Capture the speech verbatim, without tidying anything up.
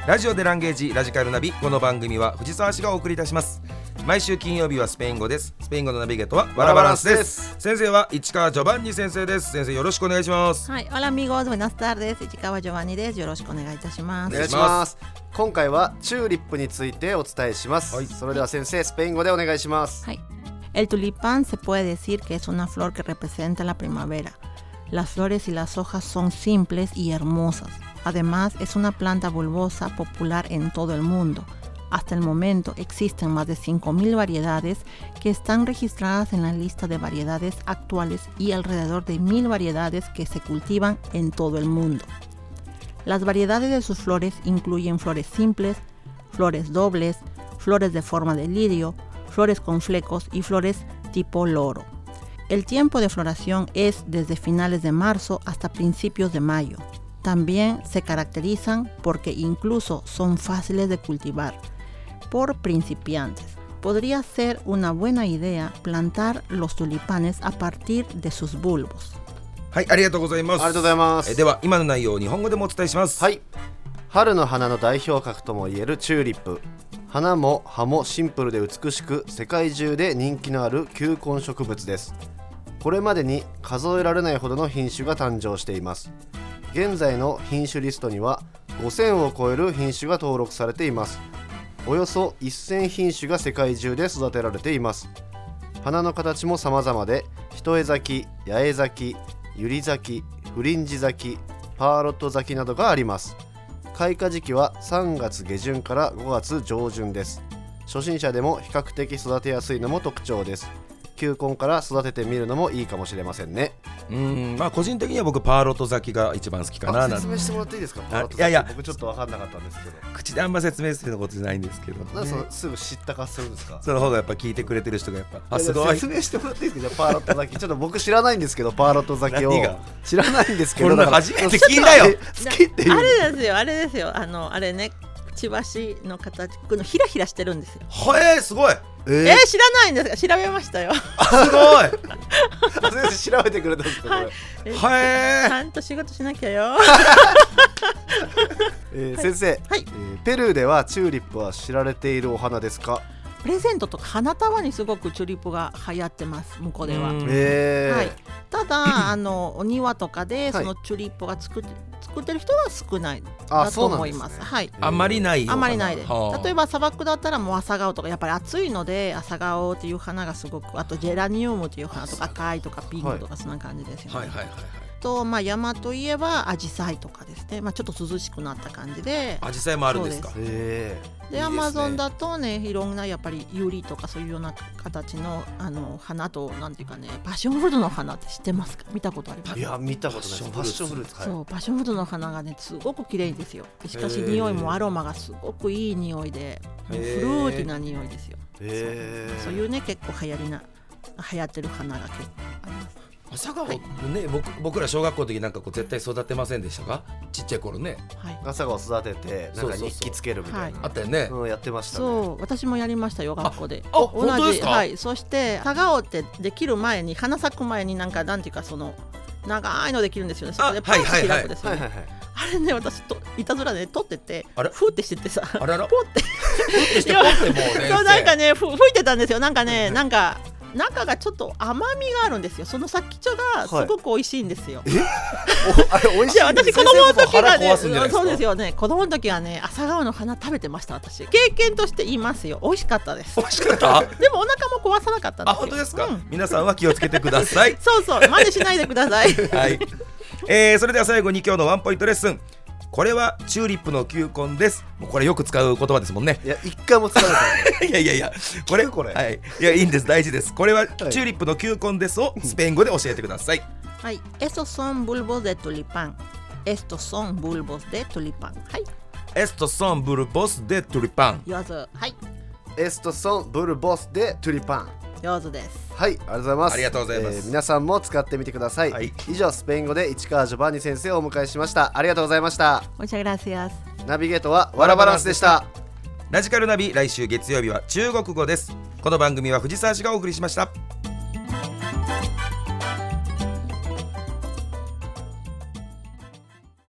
ラジオでランゲージラジカルナビ、この番組は藤沢市がお送りいたします。毎週金曜日はスペイン語です。スペイン語のナビゲートはワラバランスです。先生は市川ジョバンニ先生です。先生よろしくお願いします。 はい、Hola amigos, buenas tardes. 市川ジョバンニです。よろしくお願いいたします。 お願いします。今回はチューリップについてお伝えします、はい、それでは先生、スペイン語でお願いします。 はい、El tulipán se puede decir que es una flor que representa la primavera. Las flores y las hojas son simples y hermosas. Además, es una planta bulbosa popular en todo el mundo. Hasta el momento existen más de cinco mil variedades que están registradas en la lista de variedades actuales y alrededor de mil variedades que se cultivan en todo el mundo. Las variedades de sus flores incluyen flores simples, flores dobles, flores de forma de lirio, flores con flecos y flores tipo loro. El tiempo de floración es desde finales de marzo hasta principios de mayo. También se caracterizan porque incluso son fáciles de cultivar. Por principiantes, podría ser una buena idea plantar los tulipanes a partir de sus bulbos. はい、ありがとうございます。 ありがとうございます。 えでは今の内容を日本語でもお伝えします。 はい、春の花の代表格ともいえるチューリップ。花も葉もシンプルで美しく、世界中で人気のある球根植物です。これまでに数えられないほどの品種が誕生しています。現在の品種リストにはごせんを超える品種が登録されています。およそせん品種が世界中で育てられています。花の形も様々で、一重咲き、八重咲き、百合咲き、フリンジ咲き、パーロット咲きなどがあります。開花時期はさんがつげじゅんからごがつじょうじゅんです。初心者でも比較的育てやすいのも特徴です。球根から育ててみるのもいいかもしれませんね。 うーん、まあ個人的には僕パーロット咲きが一番好きかな。 説明してもらっていいですか？パーロット咲き、 いやいや、 僕ちょっと分かんなかったんですけど。 口であんま説明することじゃないんですけど、ね、 なんでそのすぐ知ったかするんですか？ その方がやっぱ聞いてくれてる人がやっぱ、あ、すごい。 説明してもらっていいですか？パーロット咲きちょっと僕知らないんですけど、パーロット咲きを知らないんですけど、 これ初めて聞いたよ。 好きっていうあれですよ、あれですよ、あのあれね、くちばしの形、このひらひらしてるんですよ。 へえ、すごい。 えー、えー、知らないんですか？調べましたよ。 すごい。 先生調べてくれたんですか？ はい、 えー、ちゃんと仕事しなきゃよ。 えー、先生、 はい、 えー、ペルーではチューリップは知られているお花ですか？ プレゼントとか花束にすごくチューリップが流行ってます、向こうでは。 えーはい、ただあのお庭とかでそのチューリップが作って、作ってる人は少ないだと思います。はい、 あんまりない。 あんまりないです。 はあ、 例えば砂漠だったらもう朝顔とか、やっぱり暑いので朝顔っていう花がすごく、あとジェラニウムという花とか赤いとかピンクとかそんな感じですよね。 はいはいはいはい。 と、まあ、山といえばアジサイとかですね、まあ、ちょっと涼しくなった感じで。 アジサイもあるんですか？ へーで、アマゾンだとね、いろんなやっぱりユリとかそういうような形の、あの花と、なんていうかね、パッションフルーツの花って知ってますか？見たことありますか？ いや、見たことないです。パッションフルーツ、 そう、パッションフルーツの花がね、すごく綺麗ですよ。しかし匂いもアロマがすごくいい匂いで、フルーティーな匂いですよ。 へー、 そういうね、結構流行りな流行ってる花が結構あります。 朝顔、 はい、 ね、僕, 僕ら小学校の時なんかこう絶対育てませんでしたか？ちっちゃい頃ね、 はい、 朝顔育ててなんか日記つけるみたいな、 はい、あったよね、 うん、やってましたね。 そう、私もやりましたよ、学校で。 あ、あ、本当ですか？ はい、そして朝顔ってできる前に、花咲く前になんかなんていうか、その長いのできるんですよね。そこでパッと開くですよね。あれね、私といたずらで撮ってて、ふーってしててさ、 あららポってしてポってもうね、 そう、なんかね、ふ吹いてたんですよ。なんかね、なんか中がちょっと甘みがあるんですよ。その先っちょがすごく美味しいんですよ。 はい、えあれ美味しいんですよ。 私子供の時はね、 そそうですよね、子供の時はね、朝顔の花食べてました。私経験として言いますよ。美味しかったです。 美味しかったでもお腹も壊さなかったんですよ。 あ、本当ですか？ うん、 皆さんは気をつけてください。 そうそう、真似しないでください。 はい、えー、それでは最後に今日のワンポイントレッスン。これはチューリップの球根です。もうこれよく使う言葉ですもんね。 いや、一回も使わない。 いやいやいや、これこれ、はい、いや、いいんです、大事です。これはチューリップの球根ですをスペイン語で教えてください。 はい、Estos son bulbos de tulipán. Estos son bulbos de tulipán. はい。 Estos son bulbos de tulipán. 上手。はい。 Estos son bulbos de tulipán. 上手です。 はい、ありがとうございます。 ありがとうございます、 えー、皆さんも使ってみてください、はい、以上スペイン語で市川ジョバンニ先生をお迎えしました。ありがとうございました。 Muchas gracias。 ナビゲートはワラバランスでした。 ラジカルナビ、来週月曜日は中国語です。この番組は藤沢市がお送りしました。